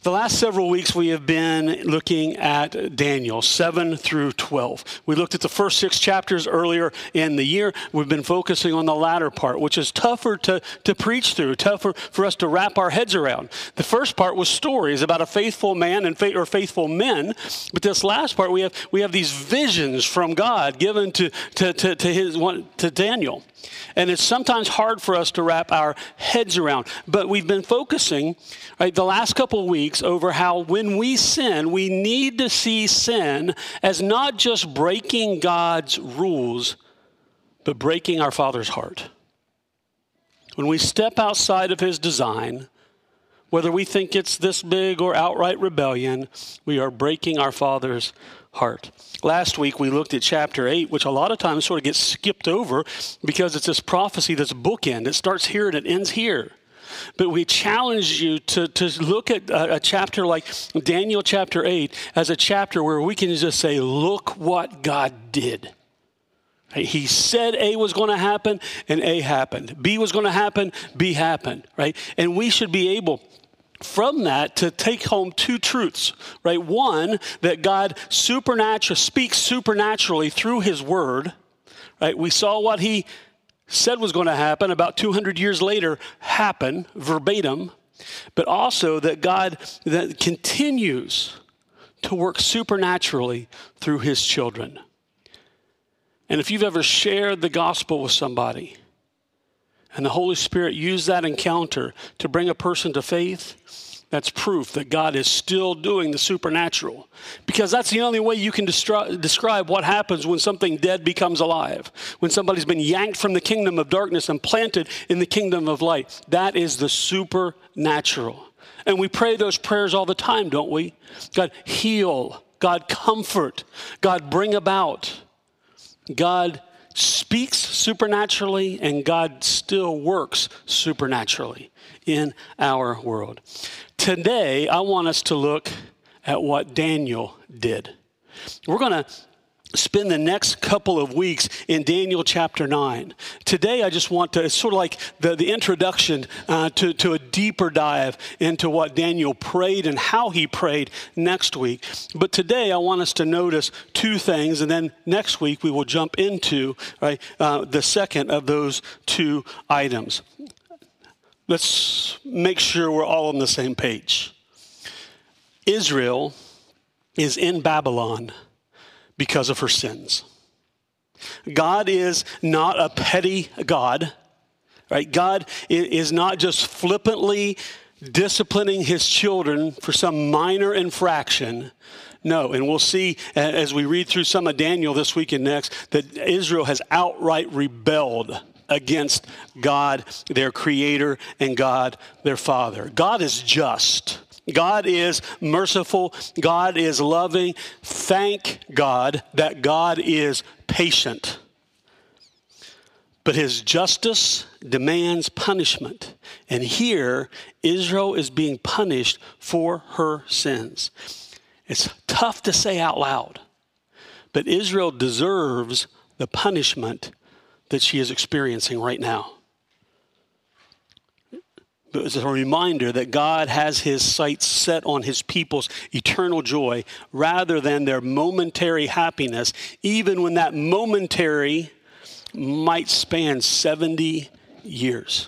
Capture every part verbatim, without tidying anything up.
The last several weeks we have been looking at Daniel seven through twelve. We looked at the first six chapters earlier in the year. We've been focusing on the latter part, which is tougher to, to preach through, tougher for us to wrap our heads around. The first part was stories about a faithful man and fa- or faithful men, but this last part we have we have these visions from God given to to to, to his to Daniel. And it's sometimes hard for us to wrap our heads around. But we've been focusing, right, the last couple of weeks over how when we sin, we need to see sin as not just breaking God's rules, but breaking our Father's heart. When we step outside of his design, whether we think it's this big or outright rebellion, we are breaking our Father's heart. Last week we looked at chapter eight, which a lot of times sort of gets skipped over because it's this prophecy that's bookend. It starts here and it ends here. But we challenge you to, to look at a, a chapter like Daniel chapter eight as a chapter where we can just say, look what God did. He said A was going to happen and A happened. B was going to happen, B happened, right? And we should be able from that to take home two truths, right? One, that God supernatural speaks supernaturally through his word, right? We saw what he said was going to happen about two hundred years later happen verbatim, but also that God that continues to work supernaturally through his children. And if you've ever shared the gospel with somebody and the Holy Spirit used that encounter to bring a person to faith, that's proof that God is still doing the supernatural. Because that's the only way you can destri- describe what happens when something dead becomes alive. When somebody's been yanked from the kingdom of darkness and planted in the kingdom of light. That is the supernatural. And we pray those prayers all the time, don't we? God, heal. God, comfort. God, bring about. God speaks supernaturally, and God still works supernaturally in our world. Today, I want us to look at what Daniel did. We're going to spend the next couple of weeks in Daniel chapter nine. Today, I just want to, it's sort of like the, the introduction uh, to, to a deeper dive into what Daniel prayed and how he prayed next week. But today, I want us to notice two things, and then next week, we will jump into right, uh, the second of those two items. Let's make sure we're all on the same page. Israel is in Babylon because of her sins. God is not a petty God, right? God is not just flippantly disciplining his children for some minor infraction. No, and we'll see as we read through some of Daniel this week and next that Israel has outright rebelled against God, their creator, and God, their father. God is just. God is merciful. God is loving. Thank God that God is patient. But his justice demands punishment. And here, Israel is being punished for her sins. It's tough to say out loud, but Israel deserves the punishment that she is experiencing right now. But it's a reminder that God has his sights set on his people's eternal joy rather than their momentary happiness, even when that momentary might span seventy years.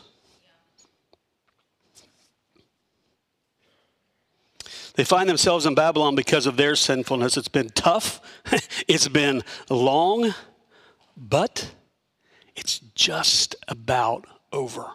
They find themselves in Babylon because of their sinfulness. It's been tough. It's been long, but it's just about over.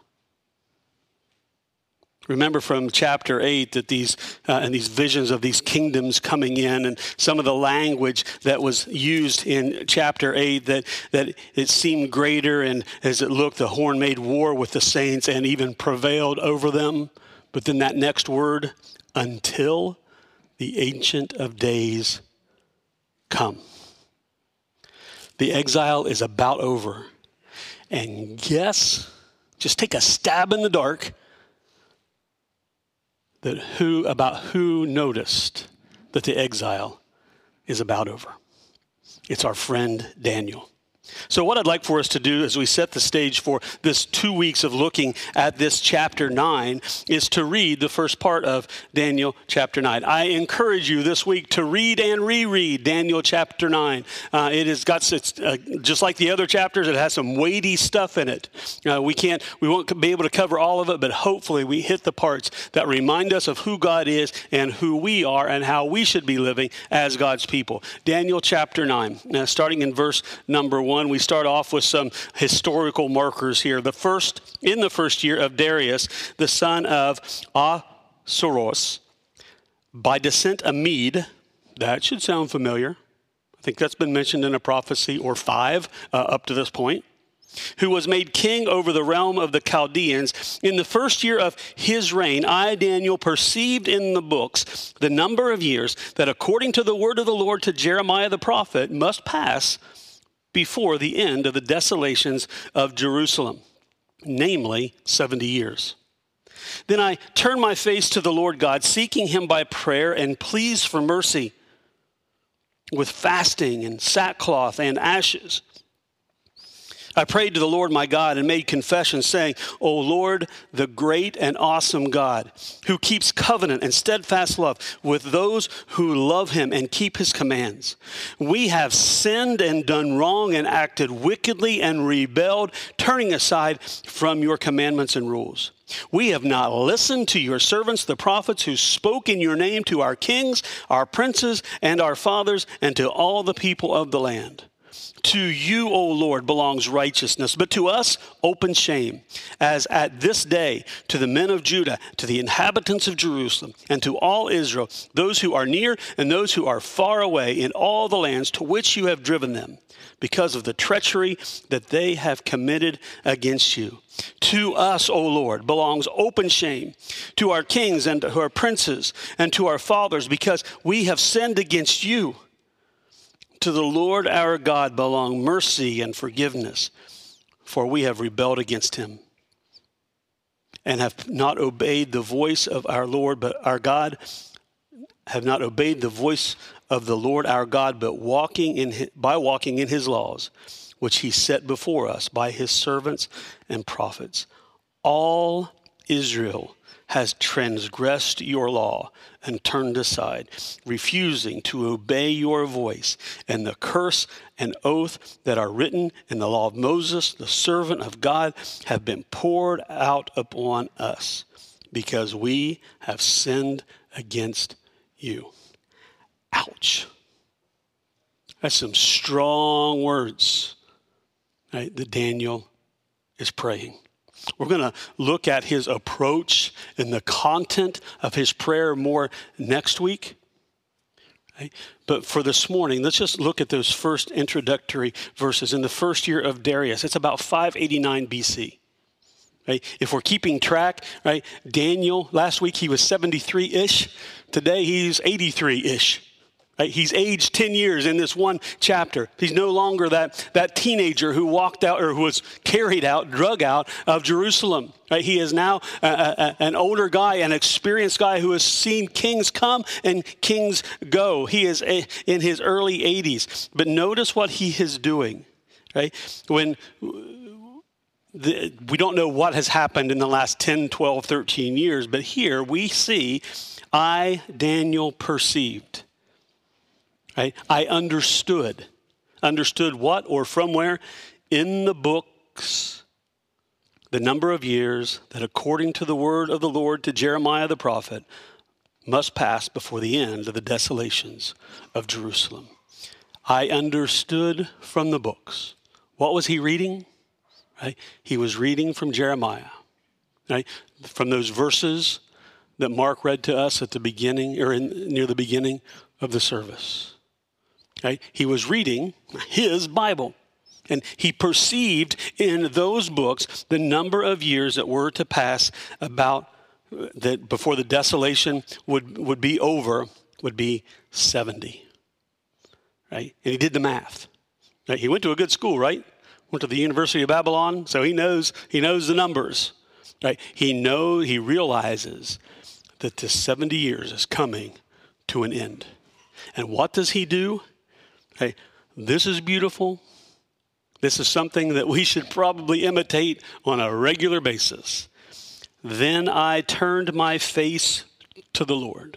Remember from chapter eight that these uh, and these visions of these kingdoms coming in, and some of the language that was used in chapter eight, that that it seemed greater, and as it looked, the horn made war with the saints and even prevailed over them. But then that next word, until the Ancient of Days come. The exile is about over. And guess, just take a stab in the dark, that who about who noticed that the exile is about over. It's our friend Daniel. So what I'd like for us to do as we set the stage for this two weeks of looking at this chapter nine is to read the first part of Daniel chapter nine. I encourage you this week to read and reread Daniel chapter nine. Uh, it has got, it's, uh, just like the other chapters, it has some weighty stuff in it. Uh, we can't, we won't be able to cover all of it, but hopefully we hit the parts that remind us of who God is and who we are and how we should be living as God's people. Daniel chapter nine, uh, starting in verse number one. We start off with some historical markers here. The first, in the first year of Darius, the son of Ahasuerus, by descent a Mede. That should sound familiar. I think that's been mentioned in a prophecy or five uh, up to this point. Who was made king over the realm of the Chaldeans. In the first year of his reign, I, Daniel, perceived in the books the number of years that according to the word of the Lord to Jeremiah the prophet must pass before the end of the desolations of Jerusalem, namely seventy years. Then I turned my face to the Lord God, seeking him by prayer and pleas for mercy, with fasting and sackcloth and ashes. I prayed to the Lord my God and made confession, saying, O Lord, the great and awesome God, who keeps covenant and steadfast love with those who love him and keep his commands. We have sinned and done wrong and acted wickedly and rebelled, turning aside from your commandments and rules. We have not listened to your servants, the prophets, who spoke in your name to our kings, our princes, and our fathers, and to all the people of the land. To you, O Lord, belongs righteousness, but to us open shame, as at this day to the men of Judah, to the inhabitants of Jerusalem, and to all Israel, those who are near and those who are far away in all the lands to which you have driven them, because of the treachery that they have committed against you. To us, O Lord, belongs open shame, to our kings and to our princes and to our fathers, because we have sinned against you. To the Lord our God belong mercy and forgiveness, for we have rebelled against him and have not obeyed the voice of our Lord, but our God, have not obeyed the voice of the Lord our God, but walking in his, by walking in his laws, which he set before us by his servants and prophets. All Israel has transgressed your law and turned aside, refusing to obey your voice, and the curse and oath that are written in the law of Moses, the servant of God, have been poured out upon us, because we have sinned against you. Ouch. That's some strong words, right, that Daniel is praying. We're going to look at his approach and the content of his prayer more next week. Right? But for this morning, let's just look at those first introductory verses. In the first year of Darius, it's about five eighty-nine B C. Right? If we're keeping track, right? Daniel, last week he was seventy-three-ish. Today he's eighty-three-ish. Right? He's aged ten years in this one chapter. He's no longer that, that teenager who walked out or who was carried out, drug out of Jerusalem. Right? He is now a, a, an older guy, an experienced guy who has seen kings come and kings go. He is a, in his early eighties. But notice what he is doing. Right? When the, we don't know what has happened in the last ten, twelve, thirteen years, but here we see, I, Daniel, perceived. Right? I understood. Understood what or from where? In the books, the number of years that according to the word of the Lord to Jeremiah the prophet must pass before the end of the desolations of Jerusalem. I understood from the books. What was he reading? Right? He was reading from Jeremiah. Right? From those verses that Mark read to us at the beginning or in, near the beginning of the service. Okay? He was reading his Bible, and he perceived in those books the number of years that were to pass about that before the desolation would, would be over, would be seventy. Right? And he did the math. Right? He went to a good school, right? Went to the University of Babylon, so he knows he knows the numbers. Right? He knows, he realizes that the seventy years is coming to an end. And what does he do? Hey, this is beautiful. This is something that we should probably imitate on a regular basis. Then I turned my face to the Lord,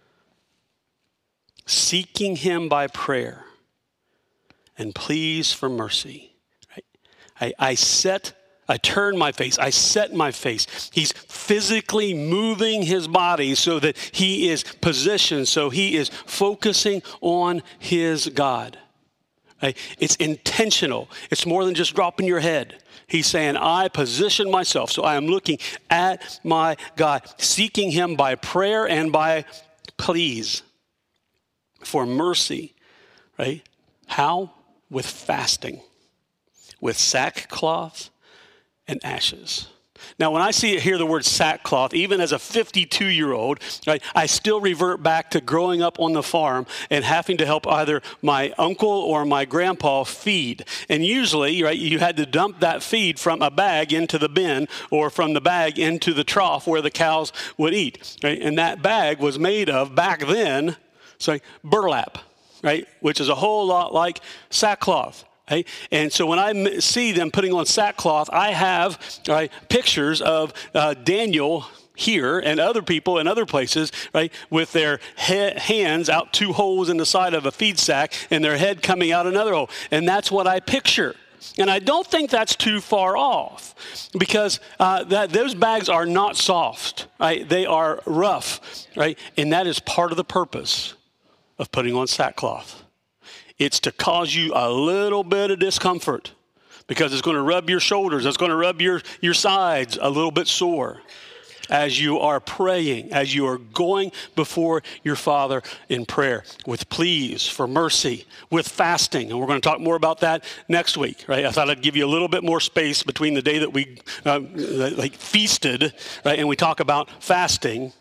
seeking him by prayer and pleas for mercy. Right? I, I set, I turn my face, I set my face. He's physically moving his body so that he is positioned, so he is focusing on his God. Right? It's intentional. It's more than just dropping your head. He's saying, I position myself, so I am looking at my God, seeking him by prayer and by pleas for mercy, right? How? With fasting, with sackcloth and ashes. Now, when I see hear the word sackcloth, even as a fifty-two-year-old, right, I still revert back to growing up on the farm and having to help either my uncle or my grandpa feed. And usually, right, you had to dump that feed from a bag into the bin or from the bag into the trough where the cows would eat. Right? And that bag was made of, back then, sorry, burlap, right, which is a whole lot like sackcloth. Right? And so when I m- see them putting on sackcloth, I have right, pictures of uh, Daniel here and other people in other places, right, with their he- hands out two holes in the side of a feed sack and their head coming out another hole. And that's what I picture. And I don't think that's too far off because uh, that those bags are not soft, right? They are rough, right? And that is part of the purpose of putting on sackcloth. It's to cause you a little bit of discomfort because it's going to rub your shoulders. It's going to rub your, your sides a little bit sore as you are praying, as you are going before your Father in prayer with pleas for mercy, with fasting. And we're going to talk more about that next week, right? I thought I'd give you a little bit more space between the day that we uh, like feasted, right, and we talk about fasting.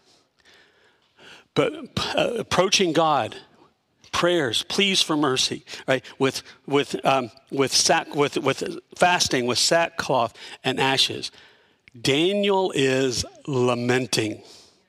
But uh, approaching God, prayers, pleas for mercy, right? With with um, with sack with with fasting, with sackcloth and ashes. Daniel is lamenting,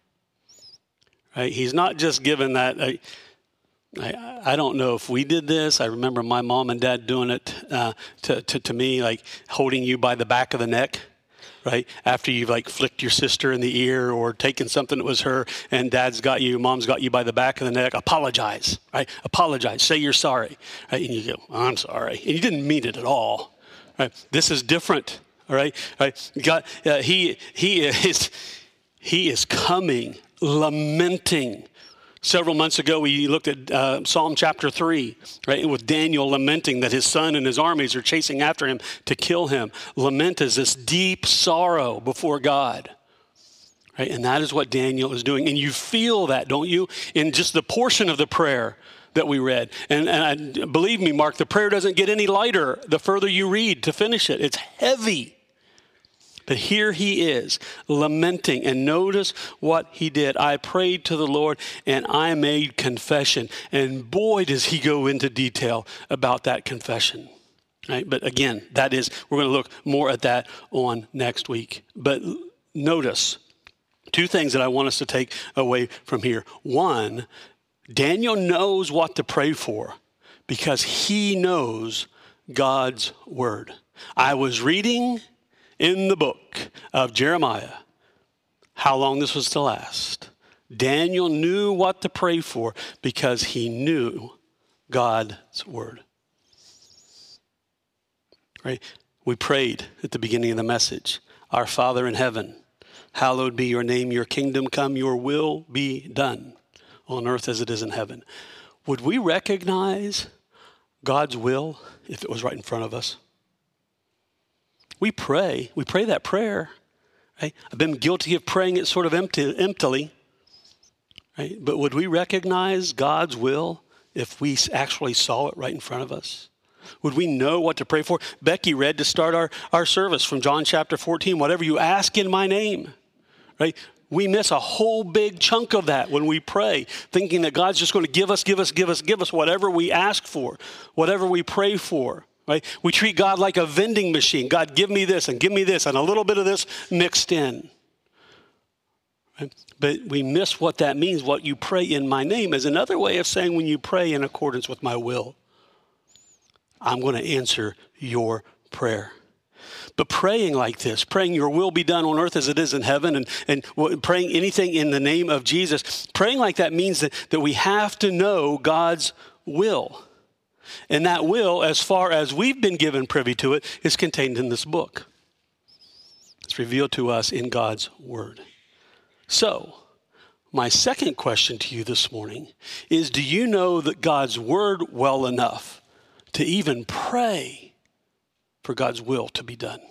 right? He's not just given that. I, I, I don't know if we did this. I remember my mom and dad doing it uh, to, to to me, like holding you by the back of the neck. Right? After you've like flicked your sister in the ear or taken something that was her and dad's got you, mom's got you by the back of the neck, apologize, right? Apologize, say you're sorry, right? And you go, oh, I'm sorry. And you didn't mean it at all, right? This is different, all right? Right? God, uh, he, he is, he is coming, lamenting. Several months ago, we looked at uh, Psalm chapter three, right? With Daniel lamenting that his son and his armies are chasing after him to kill him. Lament is this deep sorrow before God, right? And that is what Daniel is doing. And you feel that, don't you? In just the portion of the prayer that we read. And, and I, believe me, Mark, the prayer doesn't get any lighter the further you read to finish it. It's heavy. But here he is lamenting, and notice what he did. I prayed to the Lord and I made confession. And boy, does he go into detail about that confession. Right? But again, that is, we're going to look more at that on next week. But notice two things that I want us to take away from here. One, Daniel knows what to pray for because he knows God's word. I was reading in the book of Jeremiah how long this was to last. Daniel knew what to pray for because he knew God's word. Right? We prayed at the beginning of the message, our Father in heaven, hallowed be your name, your kingdom come, your will be done on earth as it is in heaven. Would we recognize God's will if it was right in front of us? We pray, we pray that prayer, right? I've been guilty of praying it sort of empty, emptily, right? But would we recognize God's will if we actually saw it right in front of us? Would we know what to pray for? Becky read to start our, our service from John chapter fourteen, whatever you ask in my name, right? We miss a whole big chunk of that when we pray, thinking that God's just going to give us, give us, give us, give us whatever we ask for, whatever we pray for. Right? We treat God like a vending machine. God, give me this and give me this and a little bit of this mixed in. Right? But we miss what that means. What you pray in my name is another way of saying when you pray in accordance with my will. I'm going to answer your prayer. But praying like this, praying your will be done on earth as it is in heaven, and, and praying anything in the name of Jesus, praying like that means that, that we have to know God's will. And that will, as far as we've been given privy to it, is contained in this book. It's revealed to us in God's word. So, my second question to you this morning is, do you know that God's word well enough to even pray for God's will to be done?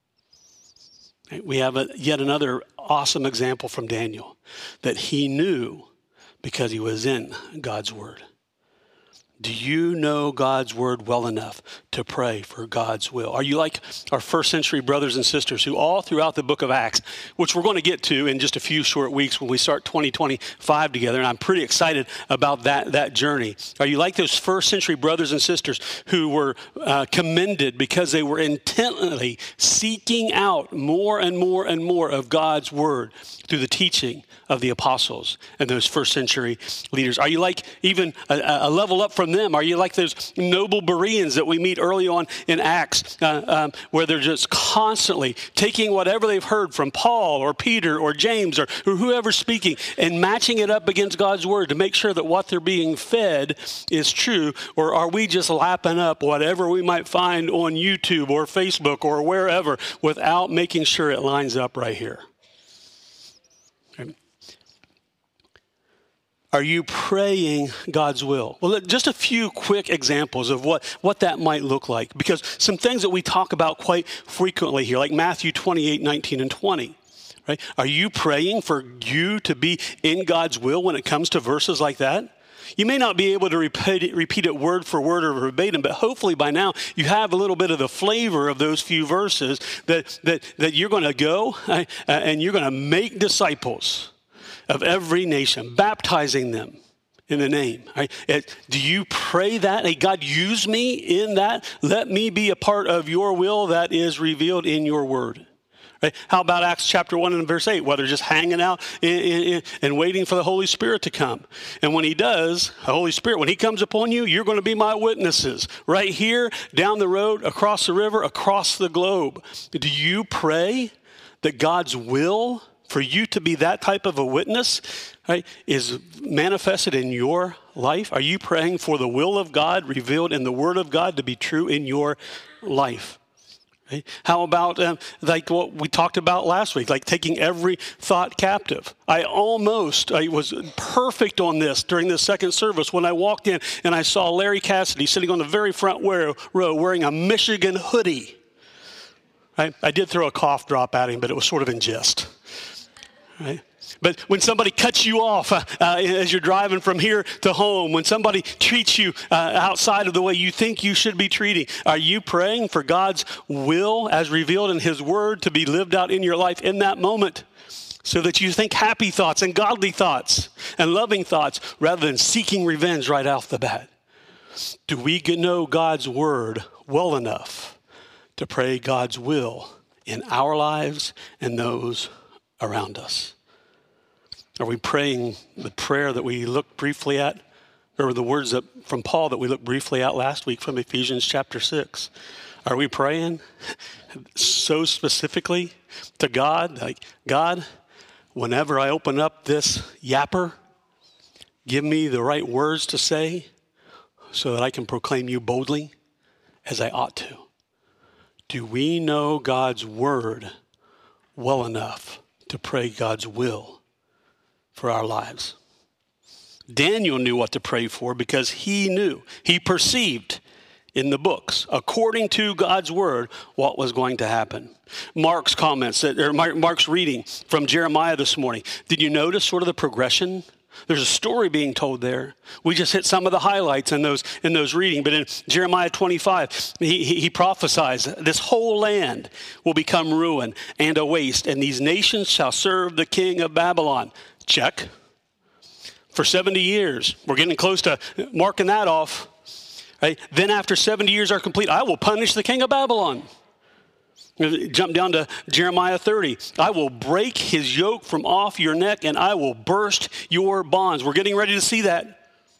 We have a, yet another awesome example from Daniel that he knew because he was in God's word. Do you know God's word well enough to pray for God's will? Are you like our first century brothers and sisters who all throughout the book of Acts, which we're going to get to in just a few short weeks when we start twenty twenty-five together, and I'm pretty excited about that, that journey. Are you like those first century brothers and sisters who were uh, commended because they were intently seeking out more and more and more of God's word through the teaching of the apostles and those first century leaders? Are you like even a, a level up from them? Are you like those noble Bereans that we meet early on in Acts, uh, um, where they're just constantly taking whatever they've heard from Paul or Peter or James or, or whoever's speaking and matching it up against God's word to make sure that what they're being fed is true? Or are we just lapping up whatever we might find on YouTube or Facebook or wherever without making sure it lines up right here? Are you praying God's will? Well, just a few quick examples of what, what that might look like, because some things that we talk about quite frequently here, like Matthew twenty-eight, nineteen, and twenty, right? Are you praying for you to be in God's will when it comes to verses like that? You may not be able to repeat it, repeat it word for word or verbatim, but hopefully by now you have a little bit of the flavor of those few verses that, that, that you're going to go uh, and you're going to make disciples of every nation, baptizing them in the name. Right? It, do you pray that? Hey, God, use me in that. Let me be a part of your will that is revealed in your word. Right? How about Acts chapter one and verse eight, where they're just hanging out in, in, in, and waiting for the Holy Spirit to come. And when he does, the Holy Spirit, when he comes upon you, you're going to be my witnesses right here, down the road, across the river, across the globe. Do you pray that God's will for you to be that type of a witness, right, is manifested in your life? Are you praying for the will of God revealed in the word of God to be true in your life? Right? How about um, like what we talked about last week, like taking every thought captive? I almost, I was perfect on this during the second service when I walked in and I saw Larry Cassidy sitting on the very front row wearing a Michigan hoodie. Right? I did throw a cough drop at him, but it was sort of in jest. Right? But when somebody cuts you off uh, uh, as you're driving from here to home, when somebody treats you uh, outside of the way you think you should be treating, are you praying for God's will as revealed in his word to be lived out in your life in that moment, so that you think happy thoughts and godly thoughts and loving thoughts rather than seeking revenge right off the bat? Do we know God's word well enough to pray God's will in our lives and those around us? Are we praying the prayer that we looked briefly at, or the words that, from Paul that we looked briefly at last week from Ephesians chapter six? Are we praying so specifically to God, like, God, whenever I open up this yapper, give me the right words to say so that I can proclaim you boldly as I ought to? Do we know God's word well enough to pray God's will for our lives? Daniel knew what to pray for because he knew, he perceived in the books, according to God's word, what was going to happen. Mark's comments, or Mark's reading from Jeremiah this morning, did you notice sort of the progression? There's a story being told there. We just hit some of the highlights in those in those reading. But in Jeremiah twenty-five, he, he, he prophesies, this whole land will become ruin and a waste, and these nations shall serve the king of Babylon. Check. For seventy years. We're getting close to marking that off. Right? Then after seventy years are complete, I will punish the king of Babylon. Jump down to Jeremiah thirty. I will break his yoke from off your neck and I will burst your bonds. We're getting ready to see that.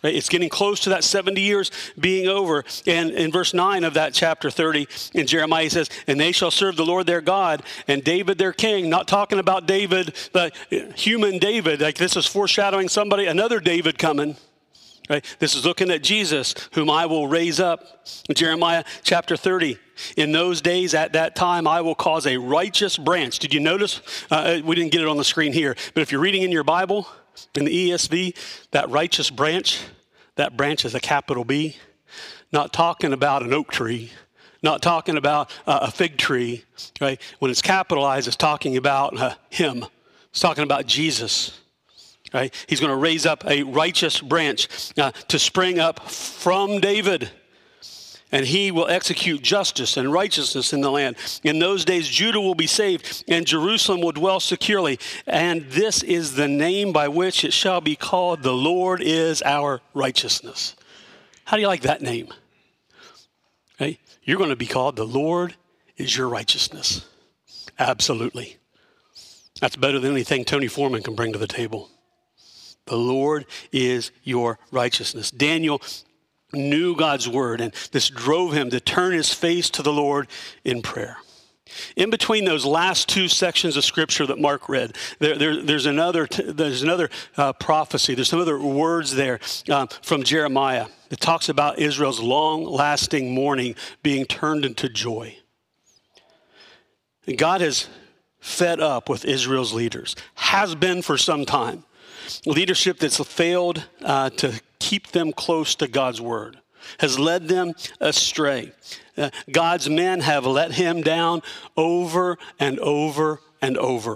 Right? It's getting close to that seventy years being over. And in verse nine of that chapter thirty in Jeremiah, he says, and they shall serve the Lord their God and David their king. Not talking about David, the human David. Like this is foreshadowing somebody, another David coming. Right? This is looking at Jesus, whom I will raise up. In Jeremiah chapter thirty, in those days at that time, I will cause a righteous branch. Did you notice? Uh, we didn't get it on the screen here, but if you're reading in your Bible, in the E S V, that righteous branch, that branch is a capital B. Not talking about an oak tree, not talking about uh, a fig tree, right? When it's capitalized, it's talking about uh, him. It's talking about Jesus, right? He's going to raise up a righteous branch uh, to spring up from David. And he will execute justice and righteousness in the land. In those days, Judah will be saved, and Jerusalem will dwell securely. And this is the name by which it shall be called, the Lord is our righteousness. How do you like that name? Right? You're going to be called, the Lord is your righteousness. Absolutely. That's better than anything Tony Foreman can bring to the table. The Lord is your righteousness. Daniel knew God's word, and this drove him to turn his face to the Lord in prayer. In between those last two sections of scripture that Mark read, there, there, there's another, there's another uh, prophecy. There's some other words there uh, from Jeremiah. It talks about Israel's long-lasting mourning being turned into joy. And God has fed up with Israel's leaders, has been for some time. Leadership that's failed uh, to keep them close to God's word, has led them astray. Uh, God's men have let him down over and over and over.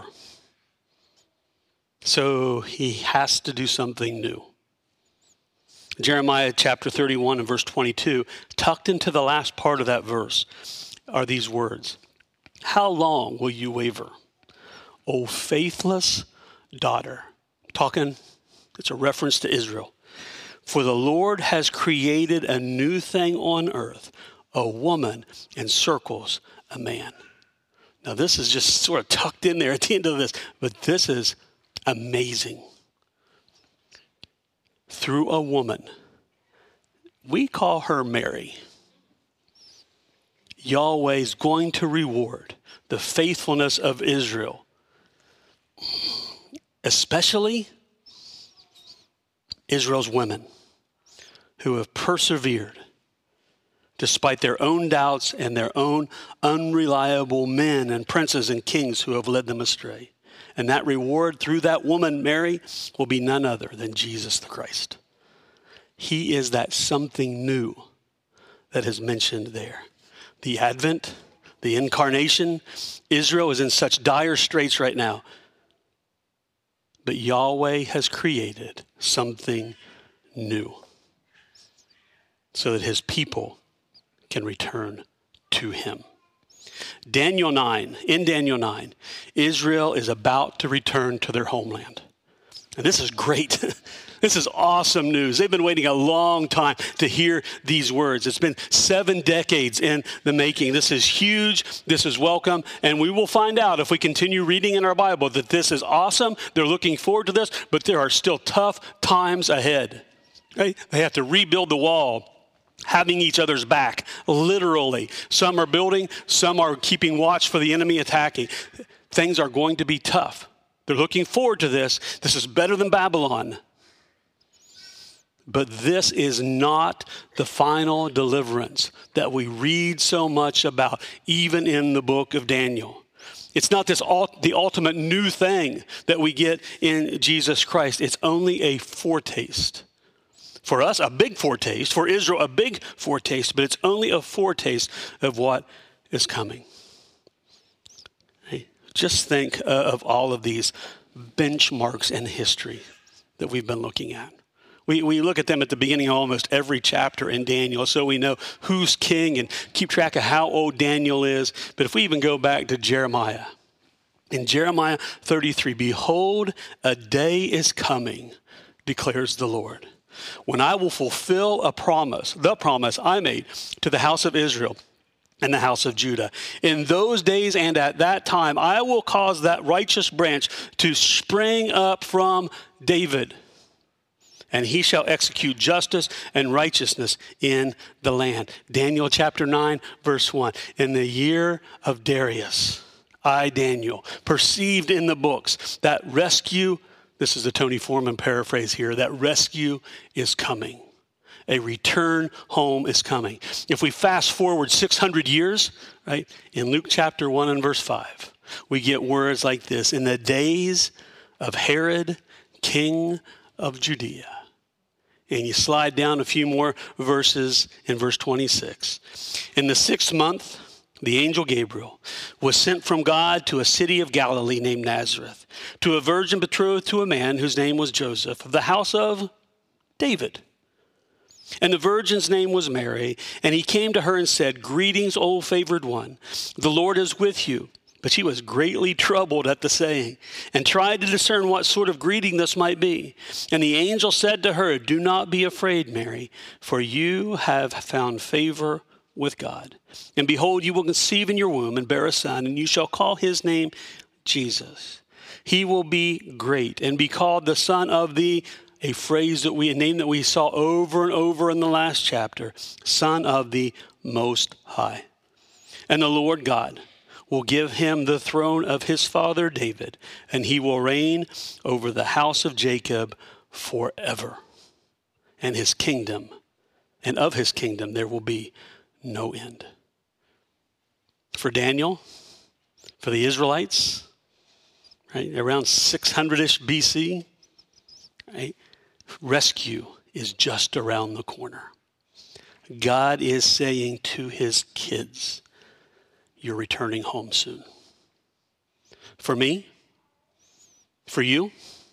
So he has to do something new. Jeremiah chapter thirty-one and verse twenty-two, tucked into the last part of that verse, are these words. How long will you waver, O faithless daughter? Talking, it's a reference to Israel. For the Lord has created a new thing on earth. A woman encircles a man. Now this is just sort of tucked in there at the end of this, but this is amazing. Through a woman, we call her Mary. Yahweh's going to reward the faithfulness of Israel, especially Israel's women who have persevered despite their own doubts and their own unreliable men and princes and kings who have led them astray. And that reward through that woman, Mary, will be none other than Jesus the Christ. He is that something new that is mentioned there. The Advent, the incarnation. Israel is in such dire straits right now. But Yahweh has created something new so that his people can return to him. Daniel nine, in Daniel nine, Israel is about to return to their homeland. And this is great. This is awesome news. They've been waiting a long time to hear these words. It's been seven decades in the making. This is huge. This is welcome. And we will find out if we continue reading in our Bible that this is awesome. They're looking forward to this, but there are still tough times ahead. Right? They have to rebuild the wall, having each other's back, literally. Some are building, some are keeping watch for the enemy attacking. Things are going to be tough. They're looking forward to this. This is better than Babylon. But this is not the final deliverance that we read so much about, even in the book of Daniel. It's not this ult- the ultimate new thing that we get in Jesus Christ. It's only a foretaste. For us, a big foretaste. For Israel, a big foretaste. But it's only a foretaste of what is coming. Hey, just think uh, of all of these benchmarks in history that we've been looking at. We, we look at them at the beginning of almost every chapter in Daniel, so we know who's king and keep track of how old Daniel is. But if we even go back to Jeremiah, in Jeremiah thirty-three, behold, a day is coming, declares the Lord, when I will fulfill a promise, the promise I made to the house of Israel and the house of Judah. In those days and at that time, I will cause that righteous branch to spring up from David. and he shall execute justice and righteousness in the land. Daniel chapter nine, verse one. In the year of Darius, I, Daniel, perceived in the books that rescue, this is a Tony Foreman paraphrase here, that rescue is coming. A return home is coming. If we fast forward six hundred years, right, in Luke chapter one and verse five, we get words like this: in the days of Herod, king of Judea. And you slide down a few more verses in verse twenty-six. In the sixth month, the angel Gabriel was sent from God to a city of Galilee named Nazareth, to a virgin betrothed to a man whose name was Joseph, of the house of David. And the virgin's name was Mary, and he came to her and said, "Greetings, O favored one, the Lord is with you." But she was greatly troubled at the saying, and tried to discern what sort of greeting this might be. And the angel said to her, "Do not be afraid, Mary, for you have found favor with God. And behold, you will conceive in your womb and bear a son, and you shall call his name Jesus. He will be great and be called the Son of the," a phrase that we, a name that we saw over and over in the last chapter, "Son of the Most High. And the Lord God will give him the throne of his father David, and he will reign over the house of Jacob forever. And his kingdom, and of his kingdom there will be no end." For Daniel, for the Israelites, right, around six hundred-ish B C, right, rescue is just around the corner. God is saying to his kids, you're returning home soon. For me, for you,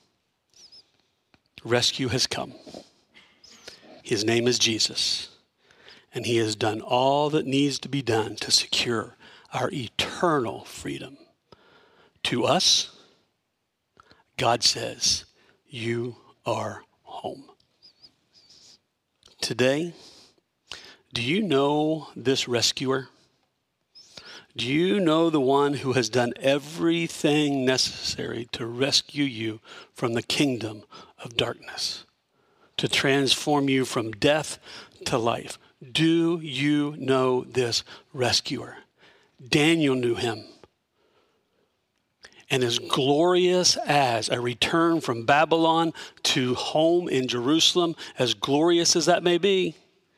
rescue has come. His name is Jesus, and he has done all that needs to be done to secure our eternal freedom. To us, God says, you are home. Today, do you know this rescuer? Do you know the one who has done everything necessary to rescue you from the kingdom of darkness, to transform you from death to life? Do you know this rescuer? Daniel knew him. And as glorious as a return from Babylon to home in Jerusalem, as glorious as that may be,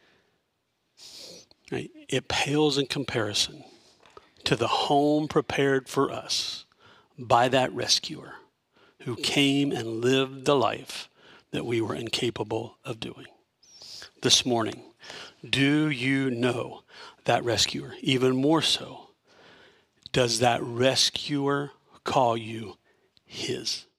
right, it pales in comparison to the home prepared for us by that rescuer who came and lived the life that we were incapable of doing. This morning, do you know that rescuer? Even more so, does that rescuer call you his?